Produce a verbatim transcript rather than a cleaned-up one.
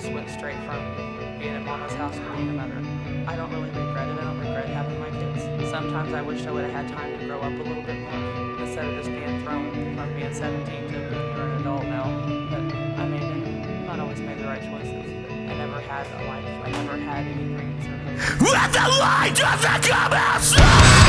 just went straight from being in mama's house to being a mother. I don't really regret it. I don't regret having my kids. Sometimes I wish I would have had time to grow up a little bit more instead of just being thrown from being seventeen to being you're an adult now. But I made it. Not always made the right choices. I never had a life. I never had any dreams or hopes. Let the light of the come outside!